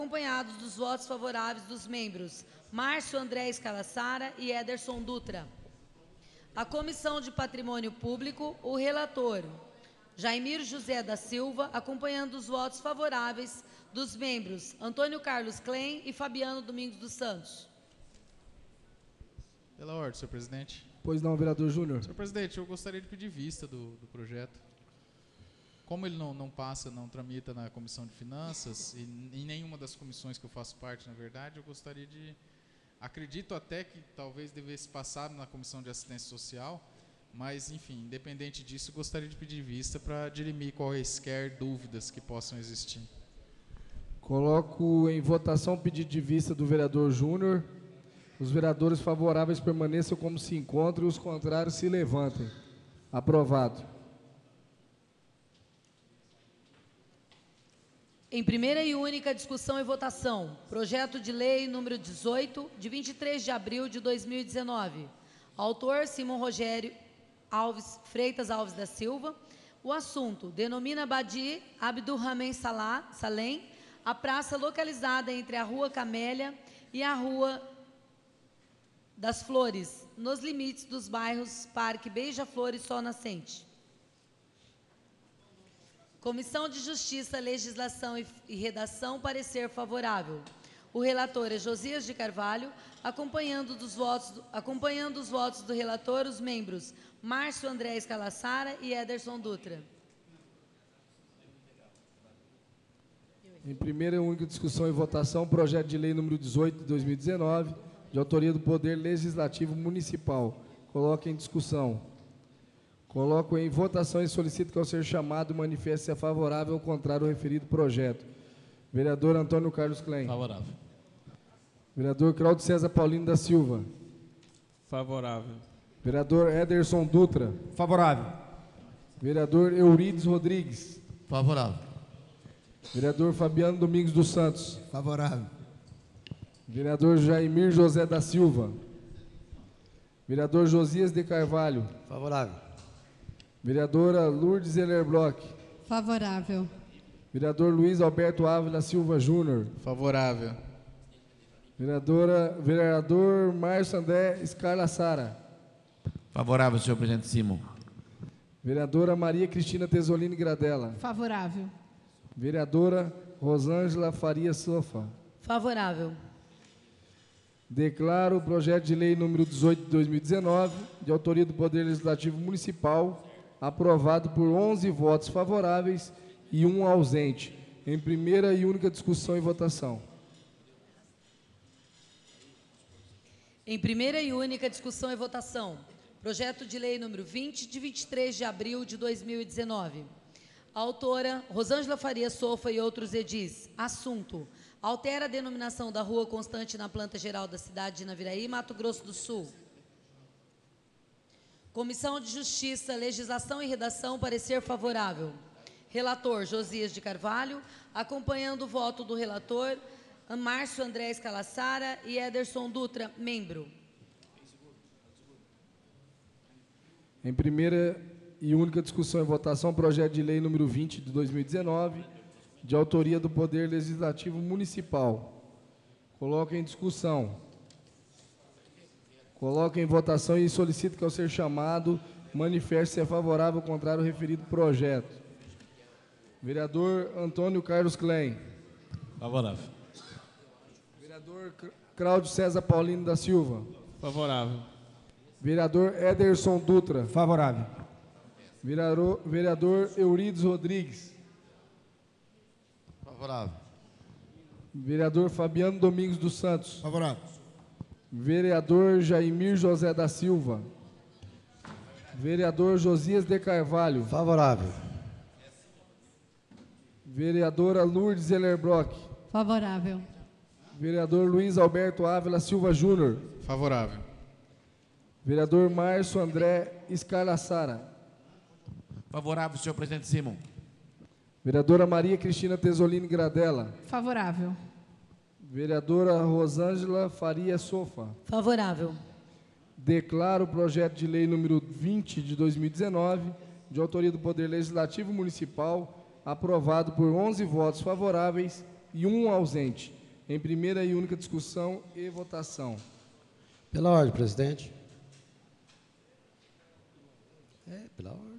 acompanhados dos votos favoráveis dos membros Márcio André Scalassara e Ederson Dutra. A Comissão de Patrimônio Público, o relator Jaimir José da Silva, acompanhando os votos favoráveis dos membros Antônio Carlos Klein e Fabiano Domingos dos Santos. Pela ordem, senhor presidente. Pois não, vereador Júnior. Senhor presidente, eu gostaria de pedir vista do projeto. Como ele não passa, não tramita na Comissão de Finanças e em nenhuma das comissões que eu faço parte, na verdade, eu gostaria de... Acredito até que talvez devesse passar na Comissão de Assistência Social, mas, enfim, independente disso, eu gostaria de pedir vista para dirimir quaisquer dúvidas que possam existir. Coloco em votação o pedido de vista do vereador Júnior. Os vereadores favoráveis permaneçam como se encontram e os contrários se levantem. Aprovado. Em primeira e única discussão e votação, projeto de lei número 18, de 23 de abril de 2019. Autor, Simão Rogério Freitas Alves da Silva. O assunto, denomina Badi Abdurrahman Salem, a praça localizada entre a Rua Camélia e a Rua das Flores, nos limites dos bairros Parque Beija-Flor e Sol Nascente. Comissão de Justiça, Legislação e Redação, parecer favorável. O relator é Josias de Carvalho, acompanhando os votos do relator, os membros Márcio André Scalassara e Ederson Dutra. Em primeira e única discussão e votação, projeto de lei número 18 de 2019, de autoria do Poder Legislativo Municipal. Coloque em discussão. Coloco em votação e solicito que, ao ser chamado, manifeste-se favorável ou contrário ao referido projeto. Vereador Antônio Carlos Klein. Favorável. Vereador Claudio César Paulino da Silva. Favorável. Vereador Ederson Dutra. Favorável. Vereador Eurides Rodrigues. Favorável. Vereador Fabiano Domingos dos Santos. Favorável. Vereador Jaimir José da Silva. Vereador Josias de Carvalho. Favorável. Vereadora Lourdes Ellerblock. Favorável. Vereador Luiz Alberto Ávila Silva Júnior. Favorável. Vereador Márcio André Scalassara. Favorável, senhor presidente Simon. Vereadora Maria Cristina Tesolini Gradella. Favorável. Vereadora Rosângela Faria Sofa. Favorável. Declaro o projeto de lei número 18 de 2019, de autoria do Poder Legislativo Municipal, aprovado por 11 votos favoráveis e 1 ausente, em primeira e única discussão e votação. Em primeira e única discussão e votação, projeto de lei número 20, de 23 de abril de 2019. Autora, Rosângela Faria Sofa e outros edis. Assunto, altera a denominação da Rua Constante na planta geral da cidade de Naviraí, Mato Grosso do Sul. Comissão de Justiça, Legislação e Redação, parecer favorável. Relator, Josias de Carvalho, acompanhando o voto do relator, Márcio André Scalassara e Ederson Dutra, membro. Em primeira e única discussão e votação, projeto de lei número 20 de 2019, de autoria do Poder Legislativo Municipal. Coloco em discussão. Coloco em votação e solicito que, ao ser chamado, manifeste se é favorável ou contrário ao referido projeto. Vereador Antônio Carlos Klein. Favorável. Vereador Cláudio César Paulino da Silva. Favorável. Vereador Ederson Dutra. Favorável. Vereador Eurides Rodrigues. Favorável. Vereador Fabiano Domingos dos Santos. Favorável. Vereador Jaimir José da Silva. Vereador Josias de Carvalho. Favorável. Vereadora Lourdes Ellerblock. Favorável. Vereador Luiz Alberto Ávila Silva Júnior. Favorável. Vereador Márcio André Scalassara. Favorável, senhor presidente Simon. Vereadora Maria Cristina Tesolini Gradella. Favorável. Vereadora Rosângela Faria Sofa. Favorável. Declaro o projeto de lei número 20 de 2019, de autoria do Poder Legislativo Municipal, aprovado por 11 votos favoráveis e um ausente. Em primeira e única discussão e votação. Pela ordem, presidente. Pela ordem.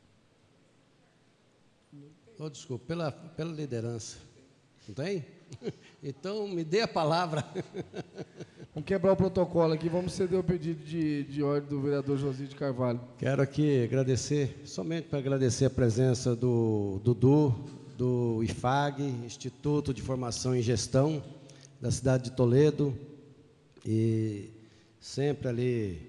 Oh, desculpa, pela liderança. Não tem? Então, me dê a palavra. Vamos quebrar o protocolo aqui, vamos ceder o pedido de ordem do vereador Josias de Carvalho. Quero aqui agradecer, somente para agradecer a presença do Dudu, do IFAG, Instituto de Formação em Gestão, da cidade de Toledo, e sempre ali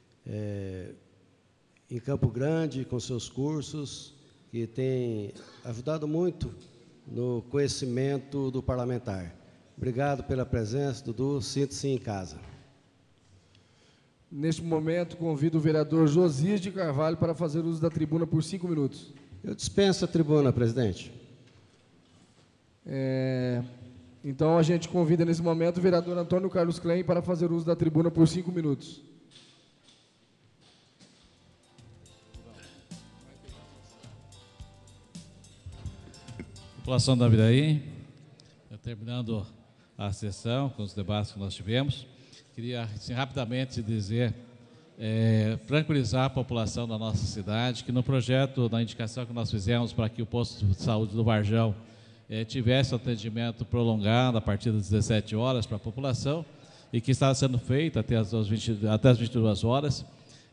em Campo Grande, com seus cursos, que tem ajudado muito no conhecimento do parlamentar. Obrigado pela presença, Dudu, sinta-se em casa. Neste momento, convido o vereador Josias de Carvalho para fazer uso da tribuna por 5 minutos. Eu dispenso a tribuna, presidente. Então, a gente convida nesse momento o vereador Antônio Carlos Klein para fazer uso da tribuna por 5 minutos. População da Naviraí, terminando a sessão com os debates que nós tivemos, queria assim, rapidamente dizer, tranquilizar a população da nossa cidade, que no projeto, na indicação que nós fizemos para que o posto de saúde do Varjão tivesse atendimento prolongado a partir das 17 horas para a população, e que estava sendo feito até as 22 horas,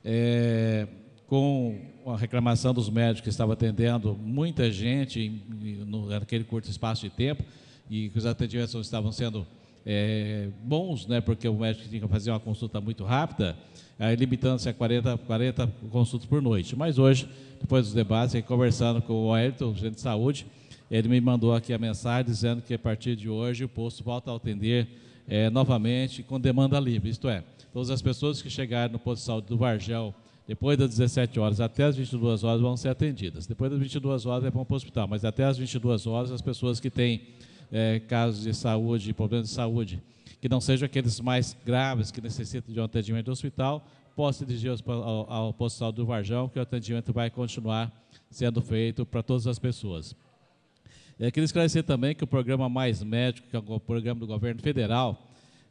com a reclamação dos médicos que estavam atendendo muita gente naquele curto espaço de tempo, e que os atendimentos não estavam sendo bons, né, porque o médico tinha que fazer uma consulta muito rápida, limitando-se a 40 consultas por noite. Mas hoje, depois dos debates, conversando com o Ayrton, o gerente de saúde, ele me mandou aqui a mensagem dizendo que a partir de hoje o posto volta a atender novamente com demanda livre, isto é, todas as pessoas que chegarem no posto de saúde do Varjão depois das 17 horas até as 22 horas vão ser atendidas. Depois das 22 horas vão para o hospital, mas até as 22 horas as pessoas que têm casos de saúde, problemas de saúde, que não sejam aqueles mais graves que necessitam de um atendimento no hospital, possam se dirigir ao posto de saúde do Varjão, que o atendimento vai continuar sendo feito para todas as pessoas. Queria esclarecer também que o programa Mais Médico, que é o programa do governo federal,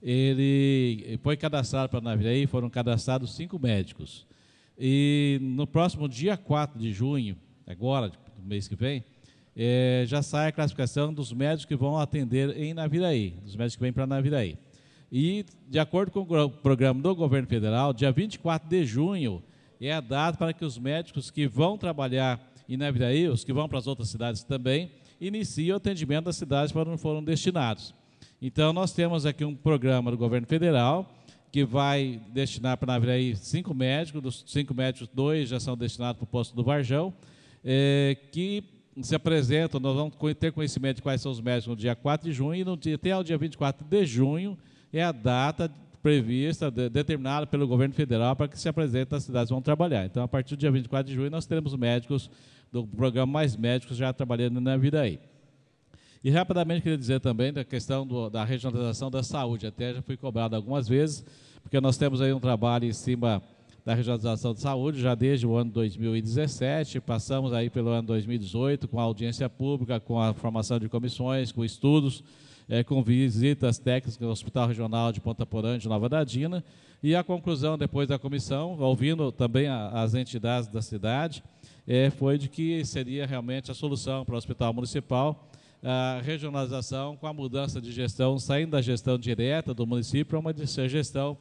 ele foi cadastrado para a Naviraí, foram cadastrados 5 médicos. E no próximo dia 4 de junho, agora, do mês que vem, já sai a classificação dos médicos que vão atender em Naviraí, dos médicos que vêm para Naviraí. E, de acordo com o programa do governo federal, dia 24 de junho é a data para que os médicos que vão trabalhar em Naviraí, os que vão para as outras cidades também, iniciem o atendimento das cidades para onde foram destinados. Então, nós temos aqui um programa do governo federal que vai destinar para Naviraí 5 médicos, dos 5 médicos, 2 já são destinados para o posto do Varjão, que se apresentam, nós vamos ter conhecimento de quais são os médicos no dia 4 de junho, e até o dia 24 de junho é a data prevista, determinada pelo governo federal para que se apresentem as cidades vão trabalhar. Então, a partir do dia 24 de junho, nós teremos médicos do programa Mais Médicos já trabalhando na Naviraí. E rapidamente queria dizer também da questão da regionalização da saúde, até já fui cobrado algumas vezes, porque nós temos aí um trabalho em cima da regionalização de saúde, já desde o ano 2017, passamos aí pelo ano 2018, com a audiência pública, com a formação de comissões, com estudos, com visitas técnicas no Hospital Regional de Ponta Porã, de Nova Andradina, e a conclusão depois da comissão, ouvindo também as entidades da cidade, foi de que seria realmente a solução para o Hospital Municipal, a regionalização com a mudança de gestão, saindo da gestão direta do município para uma gestão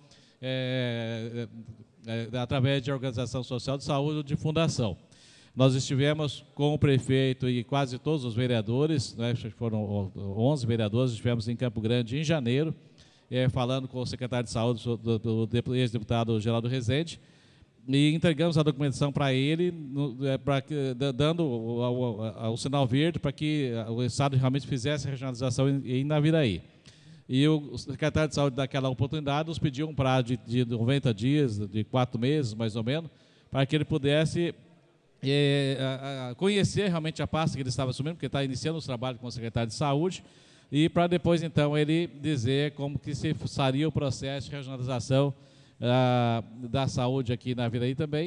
através de organização social de saúde ou de fundação. Nós estivemos com o prefeito e quase todos os vereadores, né, foram 11 vereadores, estivemos em Campo Grande em janeiro, falando com o secretário de saúde do ex-deputado Geraldo Rezende, e entregamos a documentação para ele, dando o sinal verde para que o Estado realmente fizesse a regionalização em Naviraí. E o secretário de saúde, daquela oportunidade, nos pediu um prazo de 90 dias, de 4 meses, mais ou menos, para que ele pudesse conhecer realmente a pasta que ele estava assumindo, porque está iniciando os trabalhos com o secretário de saúde, e para depois, então, ele dizer como que se faria o processo de regionalização da saúde aqui na Naviraí também,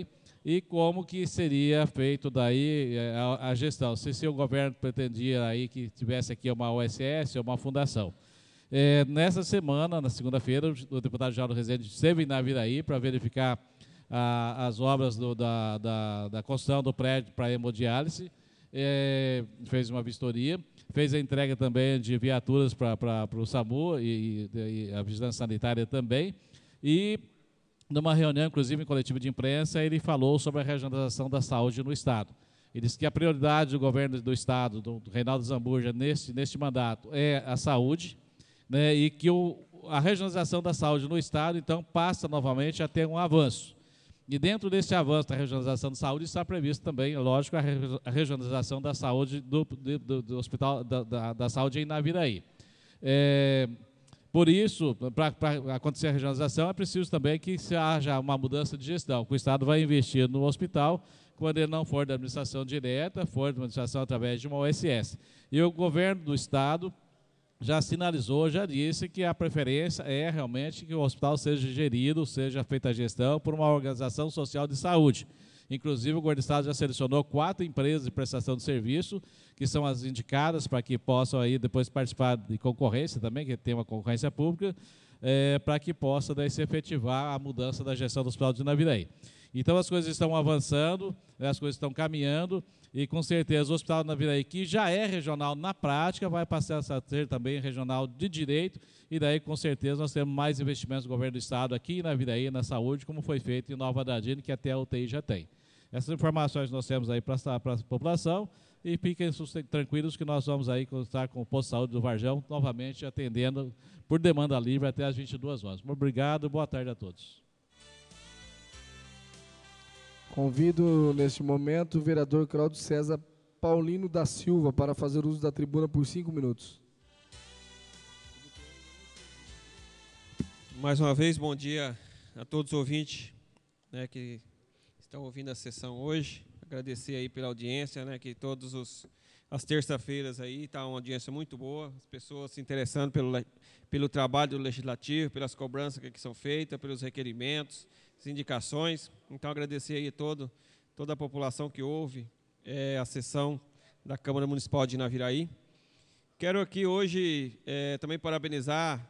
e como que seria feito daí a gestão. Se o governo pretendia aí que tivesse aqui uma OSS ou uma fundação. Nessa semana, na segunda-feira, o deputado Geraldo Rezende esteve em Naviraí para verificar as obras da construção do prédio para hemodiálise, fez uma vistoria, fez a entrega também de viaturas para o SAMU e a vigilância sanitária também, e numa reunião, inclusive em coletivo de imprensa, ele falou sobre a regionalização da saúde no Estado. Ele disse que a prioridade do governo do Estado, do Reinaldo Zambuja, neste mandato, é a saúde, né, e que a regionalização da saúde no Estado, então, passa novamente a ter um avanço. E dentro desse avanço da regionalização da saúde está previsto também, lógico, a regionalização da saúde do Hospital da Saúde em Naviraí. Por isso, para acontecer a regionalização, é preciso também que haja uma mudança de gestão, que o Estado vai investir no hospital, quando ele não for da administração direta, for da administração através de uma OSS. E o governo do Estado já sinalizou, já disse que a preferência é realmente que o hospital seja gerido, seja feita a gestão por uma organização social de saúde. Inclusive, o governo do Estado já selecionou 4 empresas de prestação de serviço, que são as indicadas para que possam aí depois participar de concorrência também, que tem uma concorrência pública, para que possa daí se efetivar a mudança da gestão do Hospital de Naviraí. Então, as coisas estão avançando, as coisas estão caminhando, e com certeza o Hospital de Naviraí, que já é regional na prática, vai passar a ser também regional de direito, e daí com certeza nós temos mais investimentos do governo do Estado aqui em Naviraí, na saúde, como foi feito em Nova Andradina, que até a UTI já tem. Essas informações nós temos aí para a população, e fiquem tranquilos que nós vamos aí estar com o posto de saúde do Varjão, novamente atendendo por demanda livre até às 22 horas. Obrigado, boa tarde a todos. Convido, neste momento, o vereador Cláudio César Paulino da Silva para fazer uso da tribuna por 5 minutos. Mais uma vez, bom dia a todos os ouvintes, né, que estão ouvindo a sessão hoje. Agradecer aí pela audiência, né, que todas as terças-feiras aí está uma audiência muito boa, as pessoas se interessando pelo trabalho do Legislativo, pelas cobranças que são feitas, pelos requerimentos, as indicações. Então, agradecer aí toda a população que ouve a sessão da Câmara Municipal de Naviraí. Quero aqui hoje também parabenizar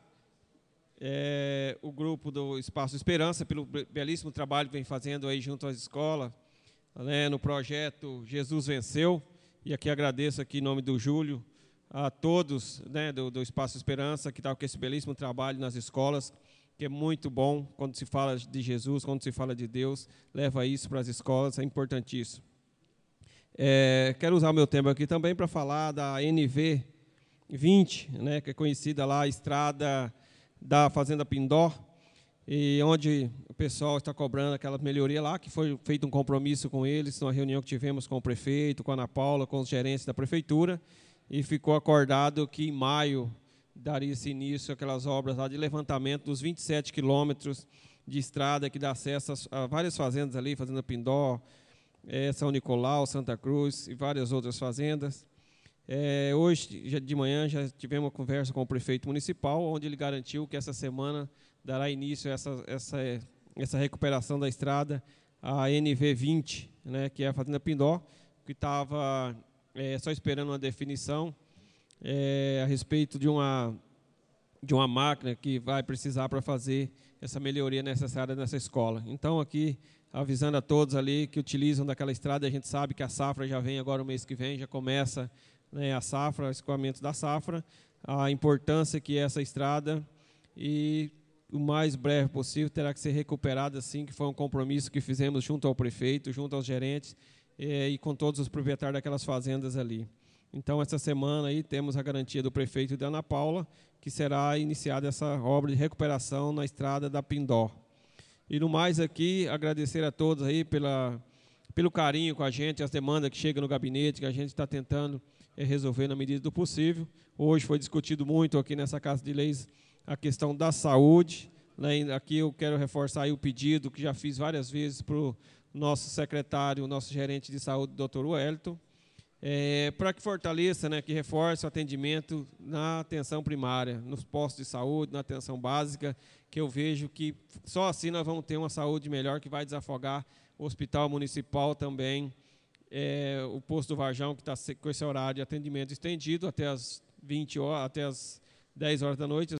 o grupo do Espaço Esperança pelo belíssimo trabalho que vem fazendo aí junto às escolas, né, no projeto Jesus Venceu. E aqui agradeço aqui em nome do Júlio a todos, né, do Espaço Esperança, que está com esse belíssimo trabalho nas escolas, que é muito bom quando se fala de Jesus, quando se fala de Deus, leva isso para as escolas, é importantíssimo. Quero usar o meu tempo aqui também para falar da NV20, né, que é conhecida lá, a estrada da Fazenda Pindó, e onde o pessoal está cobrando aquela melhoria lá, que foi feito um compromisso com eles, numa reunião que tivemos com o prefeito, com a Ana Paula, com os gerentes da prefeitura, e ficou acordado que em maio daria-se início àquelas obras lá de levantamento dos 27 quilômetros de estrada que dá acesso a várias fazendas ali, Fazenda Pindó, São Nicolau, Santa Cruz e várias outras fazendas. Hoje, de manhã, já tivemos uma conversa com o prefeito municipal, onde ele garantiu que essa semana dará início a essa recuperação da estrada, a NV20, né, que é a Fazenda Pindó, que estava só esperando uma definição a respeito de uma máquina que vai precisar para fazer essa melhoria necessária nessa escola. Então, aqui, avisando a todos ali que utilizam daquela estrada, a gente sabe que a safra já vem agora o mês que vem, já começa, né, a safra, o escoamento da safra, a importância que é essa estrada, e o mais breve possível terá que ser recuperada, assim, que foi um compromisso que fizemos junto ao prefeito, junto aos gerentes e com todos os proprietários daquelas fazendas ali. Então, essa semana aí temos a garantia do prefeito e da Ana Paula, que será iniciada essa obra de recuperação na estrada da Pindó. E no mais aqui, agradecer a todos aí pelo carinho com a gente, as demandas que chegam no gabinete, que a gente está tentando resolver na medida do possível. Hoje foi discutido muito aqui nessa Casa de Leis a questão da saúde, né? Aqui eu quero reforçar aí o pedido que já fiz várias vezes para o nosso secretário, o nosso gerente de saúde, doutor Wellington, para que fortaleça, né, que reforce o atendimento na atenção primária, nos postos de saúde, na atenção básica, que eu vejo que só assim nós vamos ter uma saúde melhor, que vai desafogar o Hospital Municipal também, o Posto do Varjão, que está com esse horário de atendimento estendido até as 20 horas, até as 10 horas da noite,